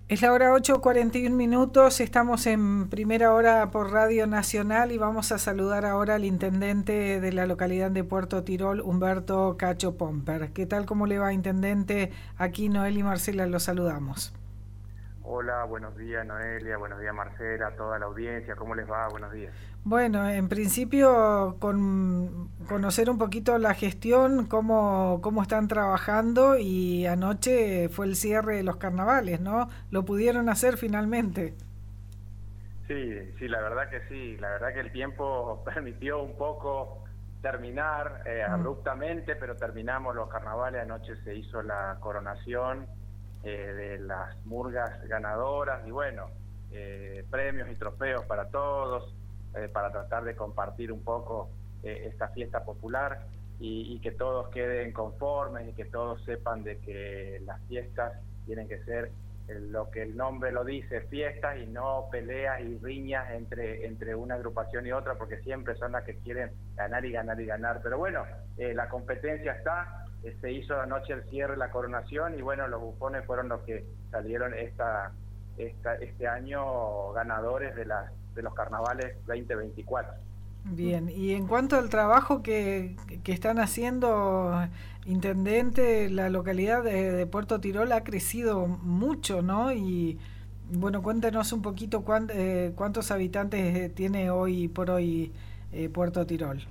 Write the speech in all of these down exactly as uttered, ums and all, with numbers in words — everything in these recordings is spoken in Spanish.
Es la hora ocho cuarenta y un minutos, estamos en primera hora por Radio Nacional y vamos a saludar ahora al intendente de la localidad de Puerto Tirol, Humberto Cacho Pomper. ¿Qué tal, cómo le va, intendente? Aquí Noel y Marcela los saludamos. Hola, buenos días Noelia, buenos días Marcela, a toda la audiencia, ¿cómo les va? Buenos días. Bueno, en principio con conocer un poquito la gestión, cómo, cómo están trabajando, y anoche fue el cierre de los carnavales, ¿no? ¿Lo pudieron hacer finalmente? Sí, sí, la verdad que sí, la verdad que el tiempo permitió un poco terminar eh, Mm. abruptamente, pero terminamos los carnavales, anoche se hizo la coronación eh, de las murgas ganadoras y bueno, eh, premios y trofeos para todos, eh, para tratar de compartir un poco eh, esta fiesta popular y, y que todos queden conformes y que todos sepan de que las fiestas tienen que ser lo que el nombre lo dice, fiestas y no peleas y riñas entre, entre una agrupación y otra, porque siempre son las que quieren ganar y ganar y ganar. Pero bueno, eh, la competencia está, eh, se hizo anoche el cierre, la coronación, y bueno, los bufones fueron los que salieron esta, esta, este año ganadores de, las, de los carnavales veinte veinticuatro. Bien, y en cuanto al trabajo que, que están haciendo, intendente, la localidad de, de Puerto Tirol ha crecido mucho, ¿no? Y bueno, cuéntenos un poquito cuán, eh, cuántos habitantes eh, tiene hoy por hoy eh, Puerto Tirol.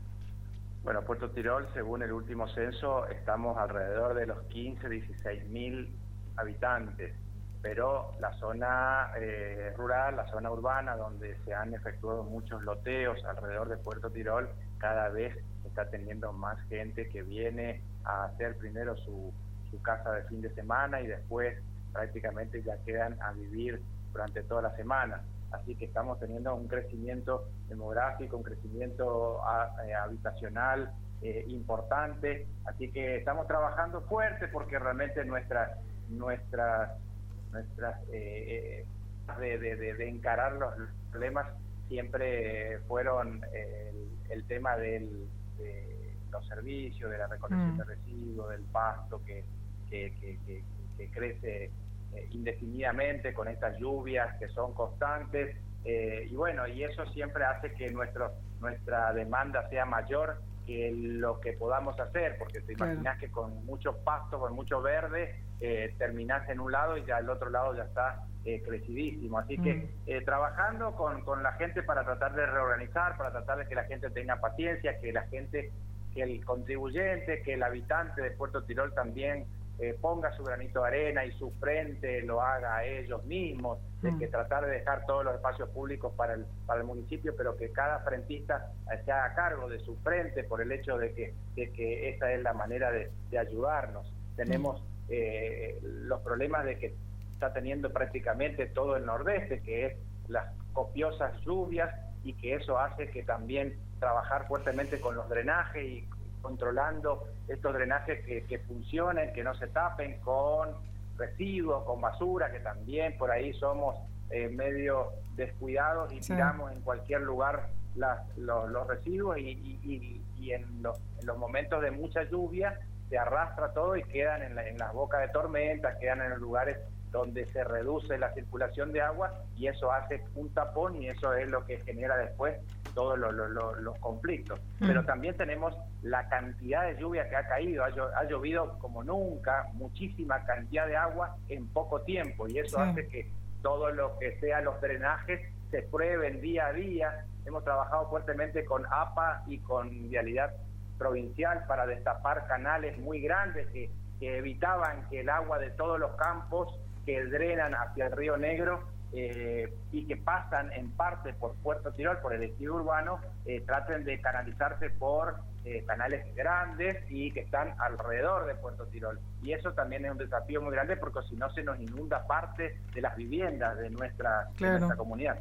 Bueno, Puerto Tirol, según el último censo, estamos alrededor de los quince, dieciséis mil habitantes, pero la zona eh, rural, la zona urbana, donde se han efectuado muchos loteos alrededor de Puerto Tirol, cada vez está teniendo más gente que viene a hacer primero su, su casa de fin de semana y después prácticamente ya quedan a vivir durante toda la semana. Así que estamos teniendo un crecimiento demográfico, un crecimiento eh, habitacional eh, importante, así que estamos trabajando fuerte porque realmente nuestras nuestras nuestras eh, de, de, de, de encarar los problemas siempre fueron eh, el, el tema del, de los servicios, de la recolección mm. de residuos, del pasto que, que, que, que, que crece eh, indefinidamente con estas lluvias que son constantes, eh, y bueno, y eso siempre hace que nuestro, nuestra demanda sea mayor que lo que podamos hacer, porque te claro. imaginas que con mucho pasto, con mucho verde, eh, terminás en un lado y ya el otro lado ya está eh, crecidísimo. Así mm. que eh, trabajando con, con la gente para tratar de reorganizar, para tratar de que la gente tenga paciencia, que la gente, que el contribuyente, que el habitante de Puerto Tirol también eh, ponga su granito de arena y su frente lo haga a ellos mismos, de mm. que tratar de dejar todos los espacios públicos para el, para el municipio, pero que cada frentista se haga cargo de su frente por el hecho de que, de que esa es la manera de, de ayudarnos. Tenemos eh, los problemas de que está teniendo prácticamente todo el nordeste, que es las copiosas lluvias, y que eso hace que también trabajar fuertemente con los drenajes y controlando estos drenajes que, que funcionen, que no se tapen con residuos, con basura, que también por ahí somos eh, medio descuidados y sí. tiramos en cualquier lugar las, los, los residuos y, y, y, y en, los, en los momentos de mucha lluvia se arrastra todo y quedan en, la, en las bocas de tormenta, quedan en los lugares donde se reduce la circulación de agua, y eso hace un tapón y eso es lo que genera después todos lo, lo, lo, los conflictos. Mm. Pero también tenemos la cantidad de lluvia que ha caído, ha, ha llovido como nunca, muchísima cantidad de agua en poco tiempo, y eso sí. hace que todo lo que sea los drenajes se prueben día a día. Hemos trabajado fuertemente con A P A y con Vialidad Provincial para destapar canales muy grandes que, que evitaban que el agua de todos los campos que drenan hacia el Río Negro eh, y que pasan en parte por Puerto Tirol, por el ejido urbano, eh, traten de canalizarse por eh, canales grandes y que están alrededor de Puerto Tirol. Y eso también es un desafío muy grande, porque si no se nos inunda parte de las viviendas de nuestra, claro. de nuestra comunidad.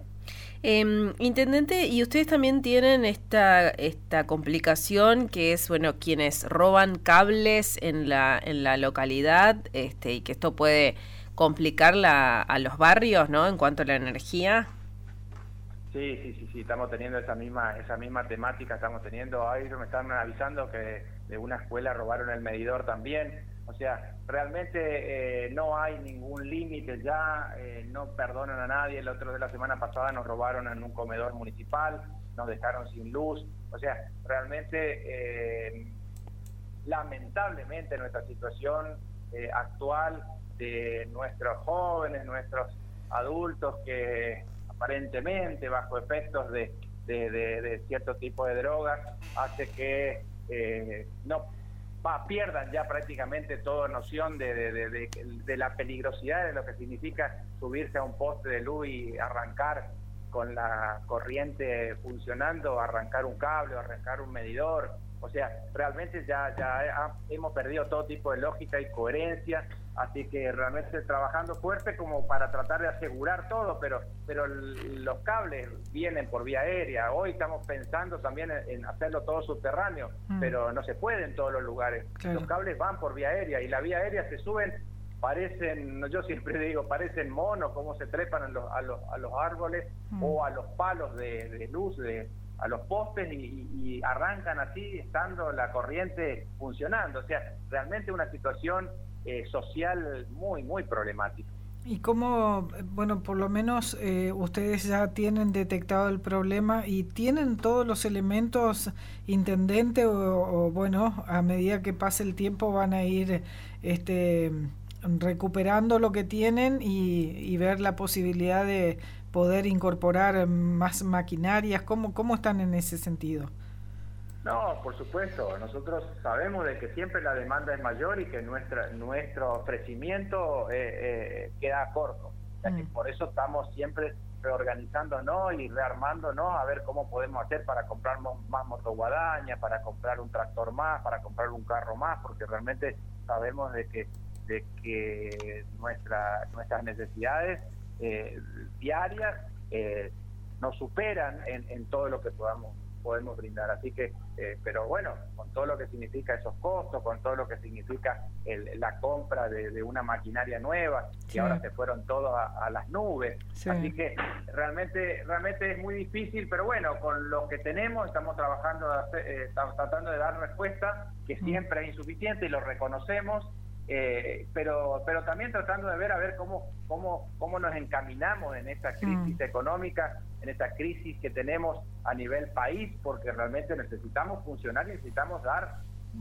Eh, Intendente, y ustedes también tienen esta esta complicación que es, bueno, quienes roban cables en la en la localidad, este, y que esto puede complicar la, a los barrios, ¿no?, en cuanto a la energía. Sí, sí, sí, sí, estamos teniendo esa misma esa misma temática, estamos teniendo, ahí me están avisando que de una escuela robaron el medidor también, O sea, realmente eh, no hay ningún límite ya, eh, no perdonan a nadie. El otro de la semana pasada nos robaron en un comedor municipal, nos dejaron sin luz. O sea, realmente, eh, lamentablemente nuestra situación eh, actual de nuestros jóvenes, nuestros adultos que aparentemente bajo efectos de, de, de, de cierto tipo de drogas hace que eh, no va, pierdan ya prácticamente toda noción de, de, de, de, de la peligrosidad de lo que significa subirse a un poste de luz y arrancar con la corriente funcionando, arrancar un cable o arrancar un medidor. O sea, realmente ya, ya hemos perdido todo tipo de lógica y coherencia, así que realmente trabajando fuerte como para tratar de asegurar todo, pero pero los cables vienen por vía aérea. Hoy estamos pensando también en, en hacerlo todo subterráneo, mm. pero no se puede en todos los lugares. Claro. Los cables van por vía aérea y la vía aérea se suben, parecen, yo siempre digo, parecen monos, como se trepan a los, a los, a los árboles mm. o a los palos de, de luz, de a los postes y, y arrancan así estando la corriente funcionando. O sea, realmente una situación eh, social muy, muy problemática. Y cómo, bueno, por lo menos eh, ustedes ya tienen detectado el problema y tienen todos los elementos, intendente, o, o bueno, a medida que pase el tiempo van a ir este, recuperando lo que tienen y, y ver la posibilidad de poder incorporar más maquinarias. ¿Cómo, cómo están en ese sentido? No, por supuesto. Nosotros sabemos de que siempre la demanda es mayor y que nuestra, nuestro ofrecimiento eh, eh, queda corto. O sea, mm. que por eso estamos siempre reorganizándonos y rearmándonos a ver cómo podemos hacer para comprar más motoguadaña, para comprar un tractor más, para comprar un carro más, porque realmente sabemos de que, de que nuestra, nuestras necesidades Eh, diarias eh, nos superan en, en todo lo que podamos podemos brindar, así que eh, pero bueno, con todo lo que significa esos costos, con todo lo que significa el, la compra de, de una maquinaria nueva, sí. que ahora se fueron todos a, a las nubes, sí. así que realmente realmente es muy difícil, pero bueno, con lo que tenemos estamos trabajando, eh, estamos tratando de dar respuesta, que siempre mm. es insuficiente y lo reconocemos. Eh, pero pero también tratando de ver a ver cómo cómo cómo nos encaminamos en esta crisis mm. económica, en esta crisis que tenemos a nivel país, porque realmente necesitamos funcionar y necesitamos dar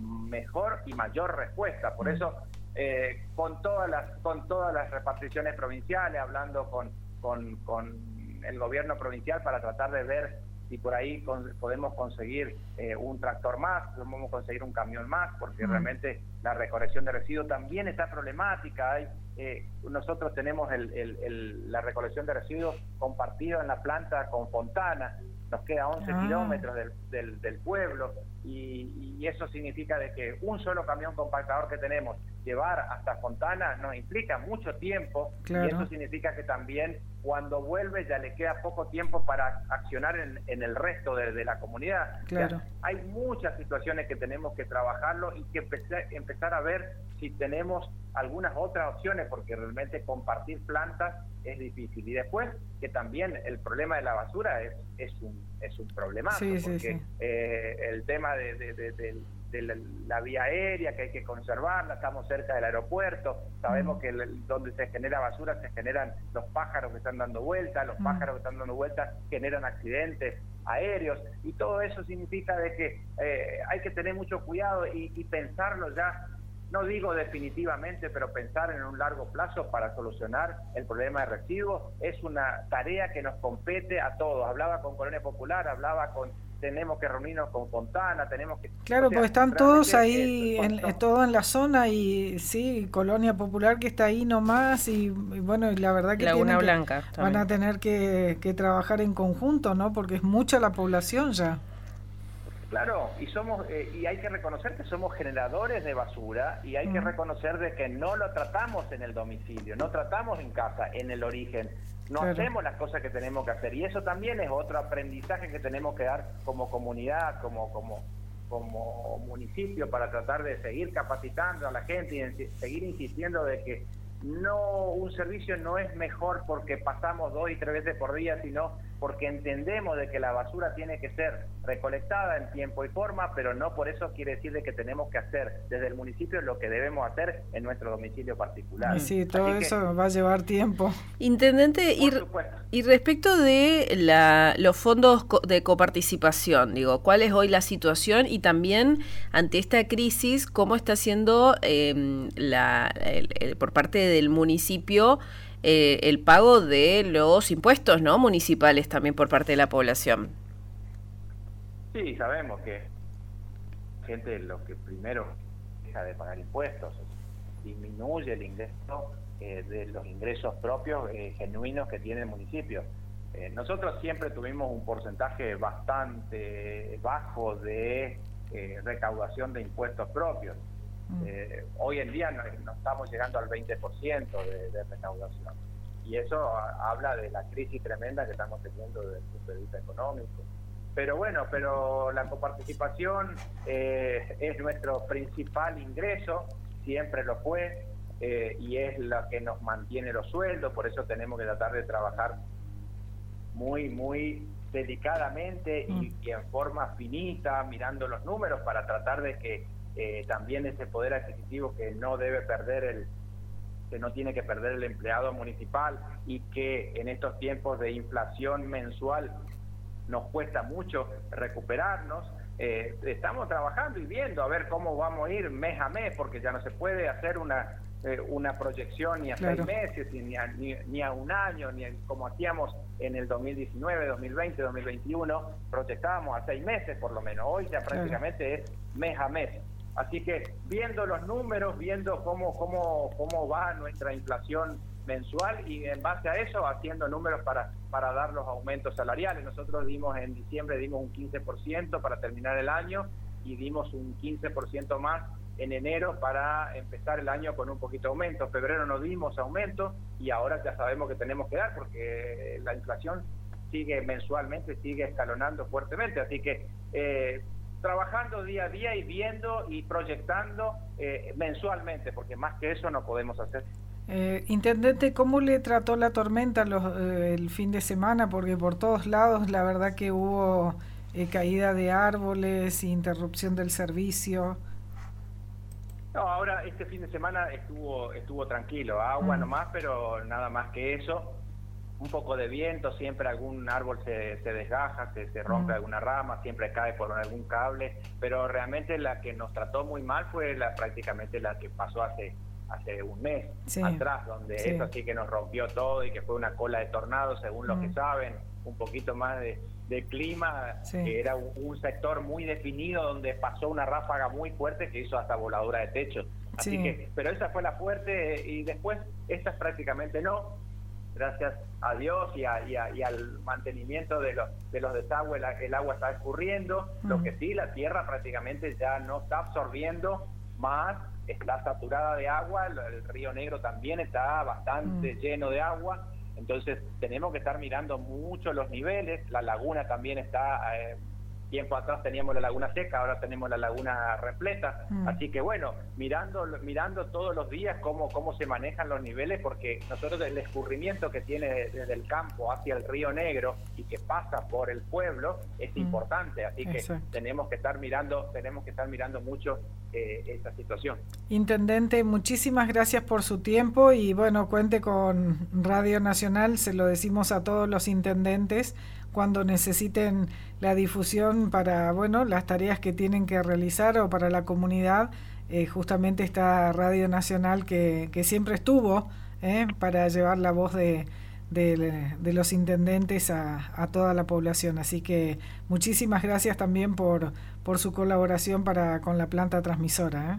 mejor y mayor respuesta. Por mm. eso eh, con todas las con todas las reparticiones provinciales, hablando con con, con el gobierno provincial para tratar de ver si por ahí con, podemos conseguir eh, un tractor más, podemos conseguir un camión más, porque mm. realmente la recolección de residuos también está problemática. Hay, eh, nosotros tenemos el, el, el, la recolección de residuos compartida en la planta con Fontana, nos queda once ah. kilómetros del, del, del pueblo, y, y eso significa de que un solo camión compactador que tenemos, llevar hasta Fontana nos implica mucho tiempo, claro. y eso significa que también cuando vuelve ya le queda poco tiempo para accionar en, en el resto de, de la comunidad. Claro. O sea, hay muchas situaciones que tenemos que trabajarlo y que empezar, empezar a ver si tenemos algunas otras opciones, porque realmente compartir plantas es difícil. Y después que también el problema de la basura es, es un es un problema, sí, porque sí, sí. Eh, el tema de, de, de, de, de la, la vía aérea, que hay que conservarla, estamos cerca del aeropuerto, sabemos mm. que el, donde se genera basura se generan los pájaros que están dando vueltas, los mm. pájaros que están dando vueltas generan accidentes aéreos, y todo eso significa de que eh, hay que tener mucho cuidado y, y pensarlo ya, no digo definitivamente, pero pensar en un largo plazo para solucionar el problema de residuos es una tarea que nos compete a todos. Hablaba con Colonia Popular, hablaba con, tenemos que reunirnos con Fontana, tenemos que... Claro, o sea, porque están todos ahí, en, en, todo en la zona, y sí, Colonia Popular que está ahí nomás, y, y bueno, y la verdad que, Laguna que Blanca van a tener que, que trabajar en conjunto, ¿no? Porque es mucha la población ya. Claro, y somos eh, y hay que reconocer que somos generadores de basura, y hay mm. que reconocer de que no lo tratamos en el domicilio, no tratamos en casa, en el origen, no claro. hacemos las cosas que tenemos que hacer, y eso también es otro aprendizaje que tenemos que dar como comunidad, como como como municipio, para tratar de seguir capacitando a la gente y seguir insistiendo de que no, un servicio no es mejor porque pasamos dos y tres veces por día, sino porque entendemos de que la basura tiene que ser recolectada en tiempo y forma, pero no por eso quiere decir de que tenemos que hacer desde el municipio lo que debemos hacer en nuestro domicilio particular. Sí, todo Así eso que, va a llevar tiempo. Intendente, y, y respecto de la, los fondos de coparticipación, digo, ¿cuál es hoy la situación? Y también, ante esta crisis, ¿cómo está siendo eh, la, el, el, por parte del municipio eh, el pago de los impuestos, ¿no?, municipales también por parte de la población? Sí, sabemos que la gente lo que primero deja de pagar impuestos, disminuye el ingreso eh, de los ingresos propios eh, genuinos que tiene el municipio. Eh, nosotros siempre tuvimos un porcentaje bastante bajo de eh, recaudación de impuestos propios. Eh, hoy en día no, no estamos llegando al veinte por ciento de, de recaudación, y eso a, habla de la crisis tremenda que estamos teniendo desde el punto de vista económico. Pero bueno, pero la coparticipación eh, es nuestro principal ingreso, siempre lo fue, eh, y es la que nos mantiene los sueldos. Por eso tenemos que tratar de trabajar muy, muy delicadamente y, y en forma finita, mirando los números, para tratar de que eh, también ese poder adquisitivo que no debe perder el que no tiene que perder el empleado municipal, y que en estos tiempos de inflación mensual nos cuesta mucho recuperarnos. Eh, estamos trabajando y viendo a ver cómo vamos a ir mes a mes, porque ya no se puede hacer una eh, una proyección ni a claro. seis meses, ni a, ni, ni a un año, ni a, como hacíamos en el dos mil diecinueve, dos mil veinte, dos mil veintiuno, proyectábamos a seis meses por lo menos. Hoy ya prácticamente claro. es mes a mes. Así que viendo los números, viendo cómo, cómo, cómo va nuestra inflación mensual, y en base a eso haciendo números para, para dar los aumentos salariales. Nosotros dimos en diciembre dimos un quince por ciento para terminar el año, y dimos un quince por ciento más en enero para empezar el año con un poquito de aumento. En febrero no dimos aumento, y ahora ya sabemos que tenemos que dar, porque la inflación sigue mensualmente, sigue escalonando fuertemente. Así que eh, trabajando día a día y viendo y proyectando eh, mensualmente, porque más que eso no podemos hacer. Eh, Intendente, ¿cómo le trató la tormenta los, eh, el fin de semana? Porque por todos lados la verdad que hubo eh, caída de árboles, interrupción del servicio. No, ahora este fin de semana estuvo estuvo tranquilo, agua mm. nomás, pero nada más que eso. Un poco de viento, siempre algún árbol se, se desgaja, se, se rompe mm. alguna rama, siempre cae por algún cable, pero realmente la que nos trató muy mal fue la prácticamente la que pasó hace hace un mes sí. atrás, donde sí. eso sí que nos rompió todo, y que fue una cola de tornado, según mm. los que saben un poquito más de, de clima, sí. que era un, un sector muy definido donde pasó una ráfaga muy fuerte que hizo hasta voladura de techo. Así sí. que, pero esa fue la fuerte, y después estas prácticamente no. Gracias a Dios y, a, y, a, y al mantenimiento de los, de los desagües, la, el agua está escurriendo. Mm. Lo que sí, la tierra prácticamente ya no está absorbiendo más, está saturada de agua, el, el río Negro también está bastante mm. lleno de agua. Entonces tenemos que estar mirando mucho los niveles. La laguna también está... Eh, tiempo atrás teníamos la laguna seca, ahora tenemos la laguna repleta, mm. así que bueno, mirando mirando todos los días cómo cómo se manejan los niveles, porque nosotros el escurrimiento que tiene desde el campo hacia el río Negro y que pasa por el pueblo es mm. importante, así que Eso. tenemos que estar mirando tenemos que estar mirando mucho eh, esta situación. Intendente, muchísimas gracias por su tiempo, y bueno, cuente con Radio Nacional, se lo decimos a todos los intendentes cuando necesiten la difusión para, bueno, las tareas que tienen que realizar o para la comunidad. Eh, justamente esta Radio Nacional que, que siempre estuvo eh, para llevar la voz de, de, de los intendentes a, a toda la población. Así que muchísimas gracias también por, por su colaboración para con la planta transmisora. ¿eh?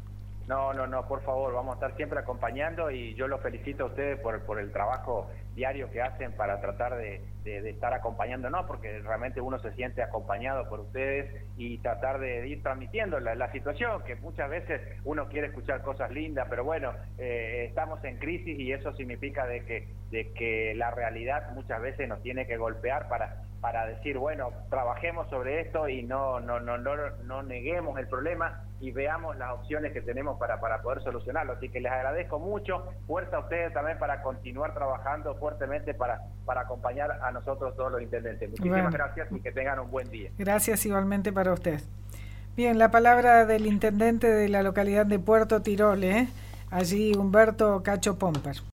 No, no, no, por favor, vamos a estar siempre acompañando, y yo los felicito a ustedes por, por el trabajo diario que hacen para tratar de, de, de estar acompañándonos, porque realmente uno se siente acompañado por ustedes, y tratar de ir transmitiendo la, la situación, que muchas veces uno quiere escuchar cosas lindas, pero bueno, eh, estamos en crisis, y eso significa de que, de que la realidad muchas veces nos tiene que golpear para para decir, bueno, trabajemos sobre esto y no, no, no, no, no neguemos el problema y veamos las opciones que tenemos para, para poder solucionarlo. Así que les agradezco mucho, fuerza a ustedes también para continuar trabajando fuertemente para, para acompañar a nosotros todos los intendentes. Muchísimas bueno. gracias y que tengan un buen día. Gracias igualmente para usted. Bien, la palabra del intendente de la localidad de Puerto Tirol, ¿eh? Allí Humberto Cacho Pomper.